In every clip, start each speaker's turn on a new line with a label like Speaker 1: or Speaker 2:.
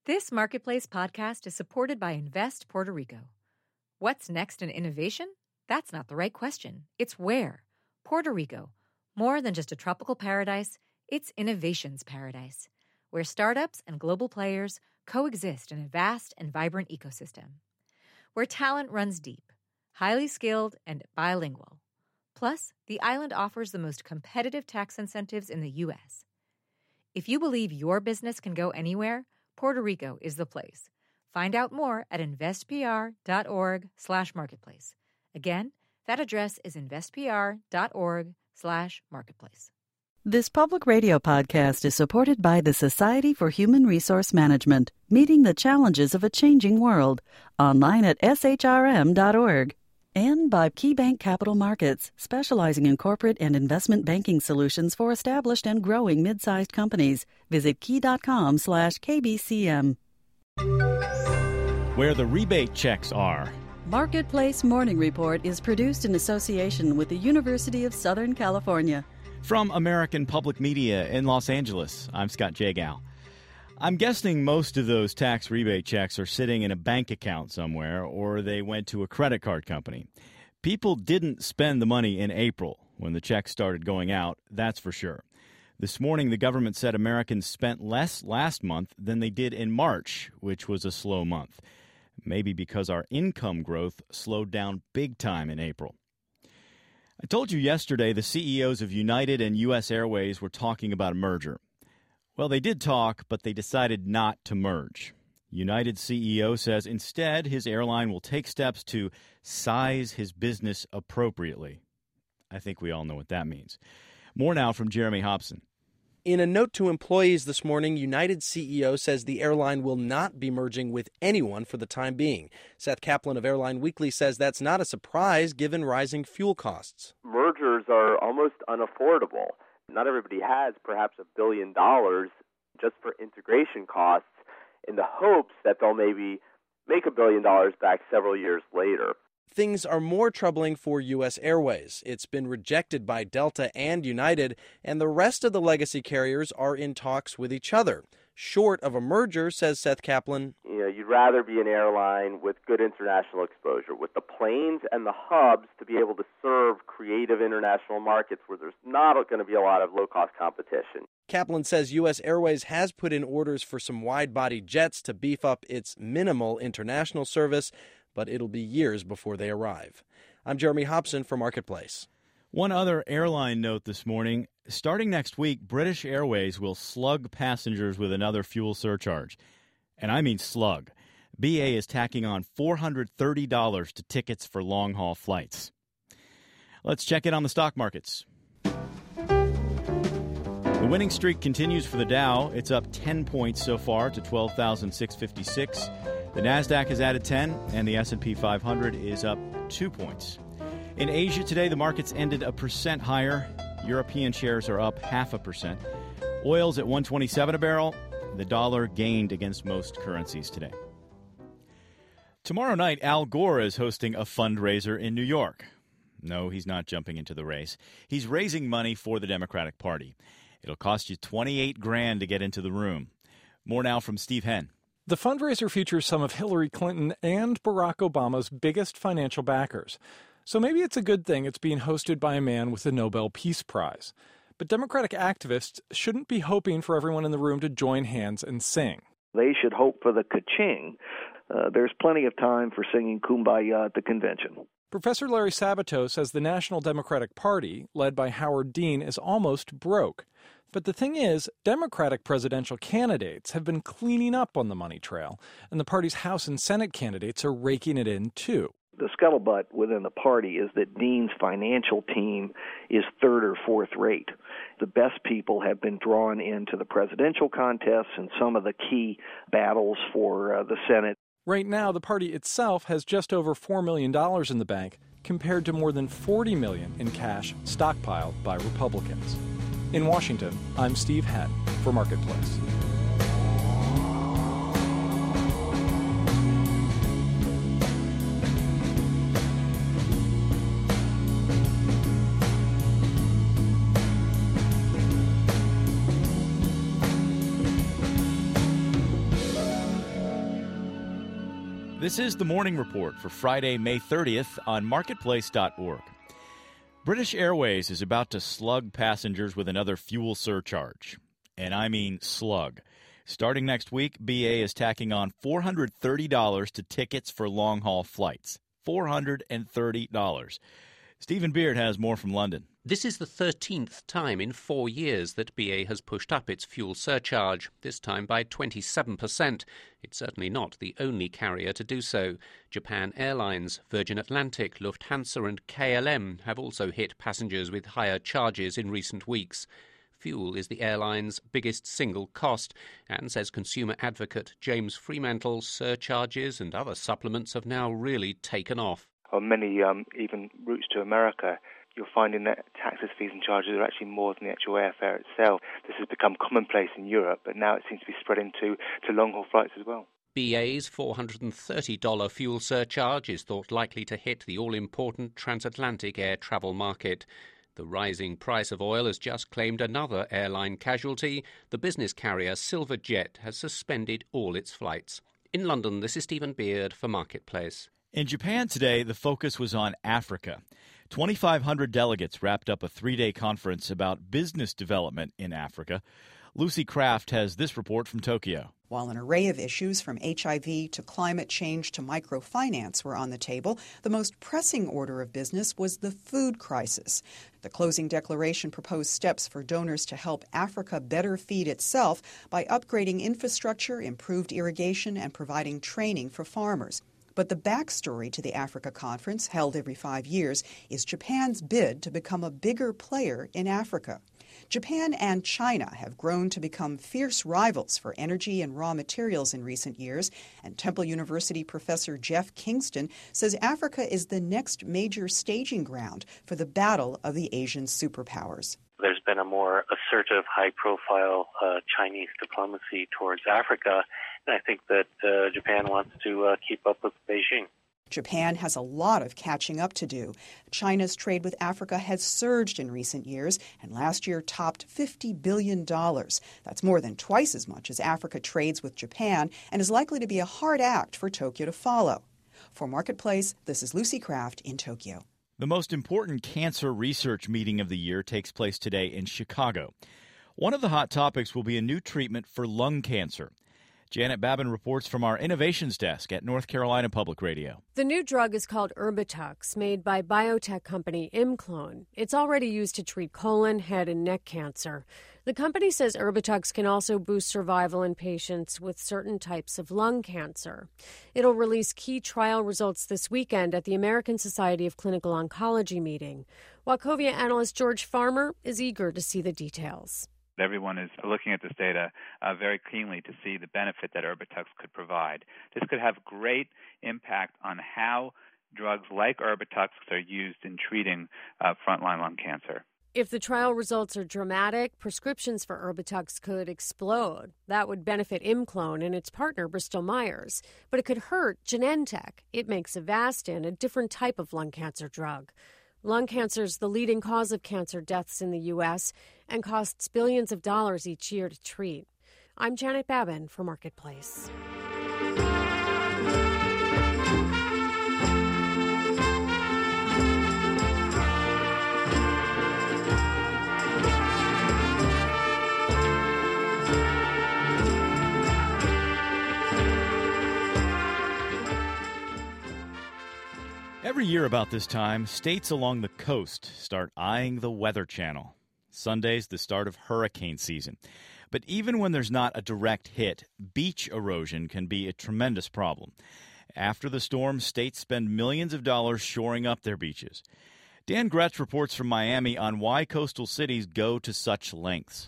Speaker 1: This Marketplace podcast is supported by Invest Puerto Rico. What's next in innovation? That's not the right question. It's where. Puerto Rico. More than just a tropical paradise, it's innovation's paradise, where startups and global players coexist in a vast and vibrant ecosystem. Where talent runs deep, highly skilled, and bilingual. Plus, the island offers the most competitive tax incentives in the U.S. If you believe your business can go anywhere, Puerto Rico is the place. Find out more at investpr.org/marketplace. Again, that address is investpr.org/marketplace.
Speaker 2: This public radio podcast is supported by the Society for Human Resource Management, meeting the challenges of a changing world, online at shrm.org. And by KeyBank Capital Markets, specializing in corporate and investment banking solutions for established and growing mid-sized companies. Visit key.com/KBCM.
Speaker 3: Where the rebate checks are.
Speaker 2: Marketplace Morning Report is produced in association with the University of Southern California.
Speaker 3: From American Public Media in Los Angeles, I'm Scott Jagow. I'm guessing most of those tax rebate checks are sitting in a bank account somewhere, or they went to a credit card company. People didn't spend the money in April when the checks started going out, that's for sure. This morning, the government said Americans spent less last month than they did in March, which was a slow month. Maybe because our income growth slowed down big time in April. I told you yesterday the CEOs of United and U.S. Airways were talking about a merger. Well, they did talk, but they decided not to merge. United CEO says instead his airline will take steps to size his business appropriately. I think we all know what that means. More now from Jeremy Hobson.
Speaker 4: In a note to employees this morning, United CEO says the airline will not be merging with anyone for the time being. Seth Kaplan of Airline Weekly says that's not a surprise given rising fuel costs.
Speaker 5: Mergers are almost unaffordable. Not everybody has perhaps $1 billion just for integration costs in the hopes that they'll maybe make $1 billion back several years later.
Speaker 4: Things are more troubling for U.S. Airways. It's been rejected by Delta and United, and the rest of the legacy carriers are in talks with each other. Short of a merger, says Seth Kaplan.
Speaker 5: You'd rather be an airline with good international exposure, with the planes and the hubs to be able to serve creative international markets where there's not going to be a lot of low-cost competition.
Speaker 4: Kaplan says U.S. Airways has put in orders for some wide-body jets to beef up its minimal international service, but it'll be years before they arrive. I'm Jeremy Hobson for Marketplace.
Speaker 3: One other airline note this morning. Starting next week, British Airways will slug passengers with another fuel surcharge. And I mean slug. BA is tacking on $430 to tickets for long-haul flights. Let's check in on the stock markets. The winning streak continues for the Dow. It's up 10 points so far to 12,656. The NASDAQ has added 10, and the S&P 500 is up 2 points. In Asia today, the markets ended 1% higher. European shares are up 0.5%. Oil's at $127 a barrel. The dollar gained against most currencies today. Tomorrow night, Al Gore is hosting a fundraiser in New York. No, he's not jumping into the race. He's raising money for the Democratic Party. It'll cost you $28,000 to get into the room. More now from Steve Henn.
Speaker 6: The fundraiser features some of Hillary Clinton and Barack Obama's biggest financial backers. So maybe it's a good thing it's being hosted by a man with the Nobel Peace Prize. But Democratic activists shouldn't be hoping for everyone in the room to join hands and sing.
Speaker 7: They should hope for the ka-ching. There's plenty of time for singing Kumbaya at the convention.
Speaker 6: Professor Larry Sabato says the National Democratic Party, led by Howard Dean, is almost broke. But the thing is, Democratic presidential candidates have been cleaning up on the money trail, and the party's House and Senate candidates are raking it in, too.
Speaker 7: The scuttlebutt within the party is that Dean's financial team is third or fourth rate. The best people have been drawn into the presidential contests and some of the key battles for the Senate.
Speaker 6: Right now, the party itself has just over $4 million in the bank, compared to more than $40 million in cash stockpiled by Republicans. In Washington, I'm Steve Henn for Marketplace.
Speaker 3: This is the Morning Report for Friday, May 30th on Marketplace.org. British Airways is about to slug passengers with another fuel surcharge. And I mean slug. Starting next week, BA is tacking on $430 to tickets for long-haul flights. $430. Stephen Beard has more from London.
Speaker 8: This is the 13th time in 4 years that BA has pushed up its fuel surcharge, this time by 27%. It's certainly not the only carrier to do so. Japan Airlines, Virgin Atlantic, Lufthansa and KLM have also hit passengers with higher charges in recent weeks. Fuel is the airline's biggest single cost, and, says consumer advocate James Fremantle, surcharges and other supplements have now really taken off.
Speaker 9: On many even routes to America, you're finding that taxes, fees and charges are actually more than the actual airfare itself. This has become commonplace in Europe, but now it seems to be spreading to long-haul flights as well.
Speaker 8: BA's $430 fuel surcharge is thought likely to hit the all-important transatlantic air travel market. The rising price of oil has just claimed another airline casualty. The business carrier Silverjet has suspended all its flights. In London, this is Stephen Beard for Marketplace.
Speaker 3: In Japan today, the focus was on Africa. 2,500 delegates wrapped up a 3-day conference about business development in Africa. Lucy Kraft has this report from Tokyo.
Speaker 10: While an array of issues from HIV to climate change to microfinance were on the table, the most pressing order of business was the food crisis. The closing declaration proposed steps for donors to help Africa better feed itself by upgrading infrastructure, improved irrigation, and providing training for farmers. But the backstory to the Africa Conference, held every 5 years, is Japan's bid to become a bigger player in Africa. Japan and China have grown to become fierce rivals for energy and raw materials in recent years, and Temple University professor Jeff Kingston says Africa is the next major staging ground for the battle of the Asian superpowers.
Speaker 11: There's been a more assertive, high-profile Chinese diplomacy towards Africa, and I think that Japan wants to keep up with Beijing.
Speaker 10: Japan has a lot of catching up to do. China's trade with Africa has surged in recent years and last year topped $50 billion. That's more than twice as much as Africa trades with Japan and is likely to be a hard act for Tokyo to follow. For Marketplace, this is Lucy Kraft in Tokyo.
Speaker 3: The most important cancer research meeting of the year takes place today in Chicago. One of the hot topics will be a new treatment for lung cancer. Janet Babin reports from our innovations desk at North Carolina Public Radio.
Speaker 12: The new drug is called Erbitux, made by biotech company ImClone. It's already used to treat colon, head, and neck cancer. The company says Erbitux can also boost survival in patients with certain types of lung cancer. It'll release key trial results this weekend at the American Society of Clinical Oncology meeting. Wachovia analyst George Farmer is eager to see the details.
Speaker 13: Everyone is looking at this data very keenly to see the benefit that Erbitux could provide. This could have great impact on how drugs like Erbitux are used in treating frontline lung cancer.
Speaker 12: If the trial results are dramatic, prescriptions for Erbitux could explode. That would benefit ImClone and its partner Bristol Myers. But it could hurt Genentech. It makes Avastin, a different type of lung cancer drug. Lung cancer is the leading cause of cancer deaths in the U.S. and costs billions of dollars each year to treat. I'm Janet Babin for Marketplace.
Speaker 3: Every year about this time, states along the coast start eyeing the Weather Channel. Sunday's the start of hurricane season. But even when there's not a direct hit, beach erosion can be a tremendous problem. After the storm, states spend millions of dollars shoring up their beaches. Dan Gretsch reports from Miami on why coastal cities go to such lengths.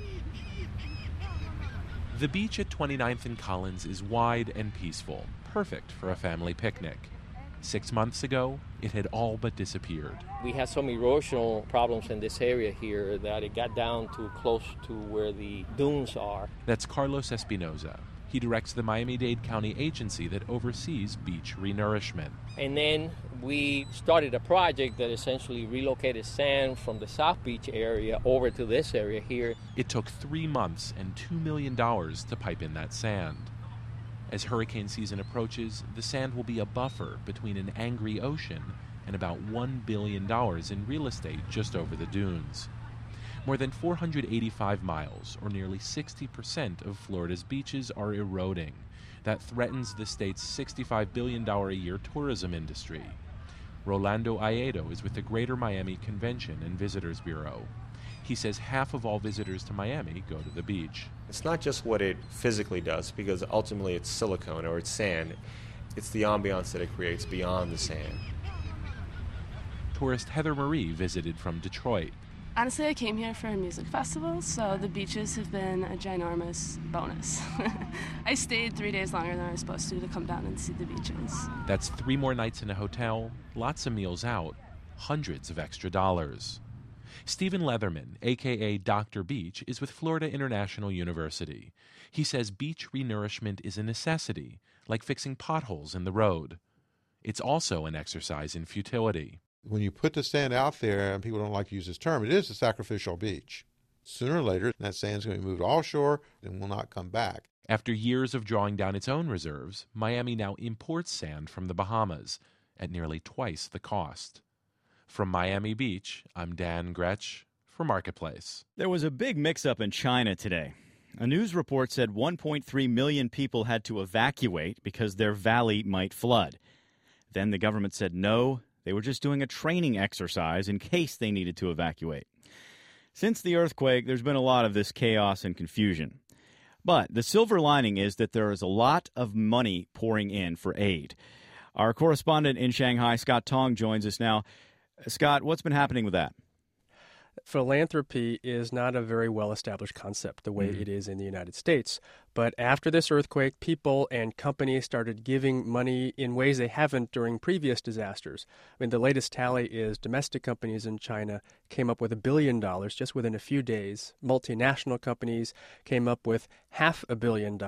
Speaker 14: The beach at 29th and Collins is wide and peaceful, perfect for a family picnic. 6 months ago, it had all but disappeared.
Speaker 15: We had some erosional problems in this area here that it got down to close to where the dunes are.
Speaker 14: That's Carlos Espinoza. He directs the Miami-Dade County agency that oversees beach renourishment.
Speaker 15: And then we started a project that essentially relocated sand from the South Beach area over to this area here.
Speaker 14: It took 3 months and $2 million to pipe in that sand. As hurricane season approaches, the sand will be a buffer between an angry ocean and about $1 billion in real estate just over the dunes. More than 485 miles, or nearly 60% of Florida's beaches, are eroding. That threatens the state's $65 billion a year tourism industry. Rolando Aedo is with the Greater Miami Convention and Visitors Bureau. He says half of all visitors to Miami go to the beach.
Speaker 16: It's not just what it physically does, because ultimately it's silicone or it's sand. It's the ambiance that it creates beyond the sand.
Speaker 14: Tourist Heather Marie visited from Detroit.
Speaker 17: Honestly, I came here for a music festival, so the beaches have been a ginormous bonus. I stayed 3 days longer than I was supposed to come down and see the beaches.
Speaker 14: That's 3 more nights in a hotel, lots of meals out, hundreds of extra dollars. Stephen Leatherman, a.k.a. Dr. Beach, is with Florida International University. He says beach renourishment is a necessity, like fixing potholes in the road. It's also an exercise in futility.
Speaker 18: When you put the sand out there, and people don't like to use this term, it is a sacrificial beach. Sooner or later, that sand's going to be moved offshore and will not come back.
Speaker 14: After years of drawing down its own reserves, Miami now imports sand from the Bahamas at nearly twice the cost. From Miami Beach, I'm Dan Gretsch for Marketplace.
Speaker 3: There was a big mix-up in China today. A news report said 1.3 million people had to evacuate because their valley might flood. Then the government said no, they were just doing a training exercise in case they needed to evacuate. Since the earthquake, there's been a lot of this chaos and confusion. But the silver lining is that there is a lot of money pouring in for aid. Our correspondent in Shanghai, Scott Tong, joins us now. Scott, what's been happening with that?
Speaker 19: Philanthropy is not a very well-established concept the way it is in the United States. But after this earthquake, people and companies started giving money in ways they haven't during previous disasters. I mean, the latest tally is domestic companies in China came up with $1 billion just within a few days. Multinational companies came up with $500 million.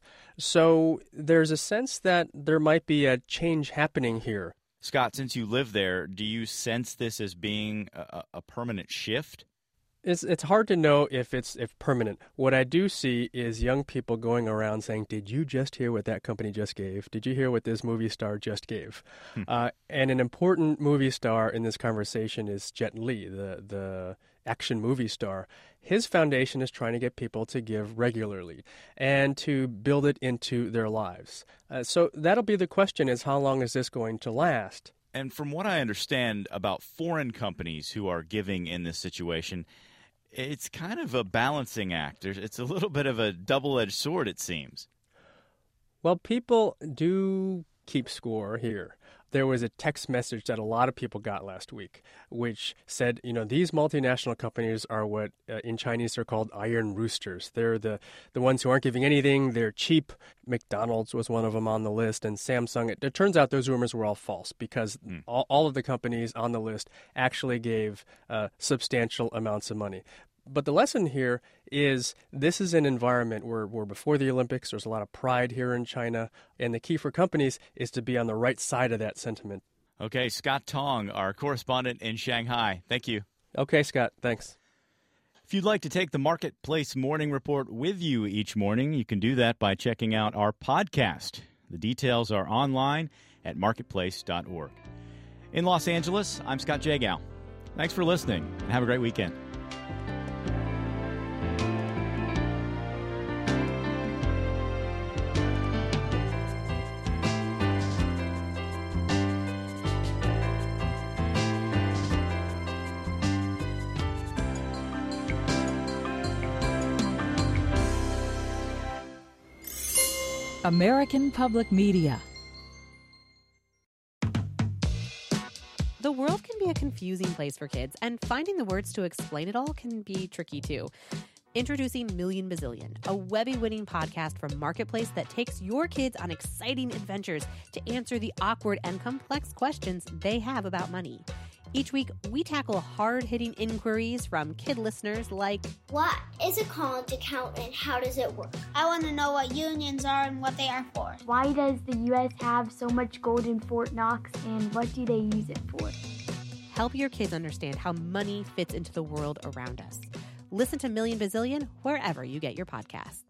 Speaker 19: So there's a sense that there might be a change happening here.
Speaker 3: Scott, since you live there, do you sense this as being a permanent shift?
Speaker 19: It's hard to know if permanent. What I do see is young people going around saying, did you just hear what that company just gave? Did you hear what this movie star just gave? And an important movie star in this conversation is Jet Li, the action movie star. His foundation is trying to get people to give regularly and to build it into their lives. So that'll be the question, is how long is this going to last?
Speaker 3: And from what I understand about foreign companies who are giving in this situation, it's kind of a balancing act. It's a little bit of a double-edged sword, it seems.
Speaker 19: Well, people do keep score here. There was a text message that a lot of people got last week, which said, these multinational companies are what in Chinese are called iron roosters. They're the ones who aren't giving anything. They're cheap. McDonald's was one of them on the list, and Samsung. It turns out those rumors were all false because all of the companies on the list actually gave substantial amounts of money. But the lesson here is this is an environment where before the Olympics, there's a lot of pride here in China, and the key for companies is to be on the right side of that sentiment.
Speaker 3: Okay, Scott Tong, our correspondent in Shanghai. Thank you.
Speaker 19: Okay, Scott, thanks.
Speaker 3: If you'd like to take the Marketplace Morning Report with you each morning, you can do that by checking out our podcast. The details are online at marketplace.org. In Los Angeles, I'm Scott Jagow. Thanks for listening, and have a great weekend.
Speaker 2: American Public Media.
Speaker 20: The world can be a confusing place for kids, and finding the words to explain it all can be tricky too. Introducing Million Bazillion, a Webby-winning podcast from Marketplace that takes your kids on exciting adventures to answer the awkward and complex questions they have about money. Each week, we tackle hard-hitting inquiries from kid listeners like,
Speaker 21: what is a college account and how does it work? I want to know what unions are and what they are for.
Speaker 22: Why does the U.S. have so much gold in Fort Knox, and what do they use it for?
Speaker 20: Help your kids understand how money fits into the world around us. Listen to Million Bazillion wherever you get your podcasts.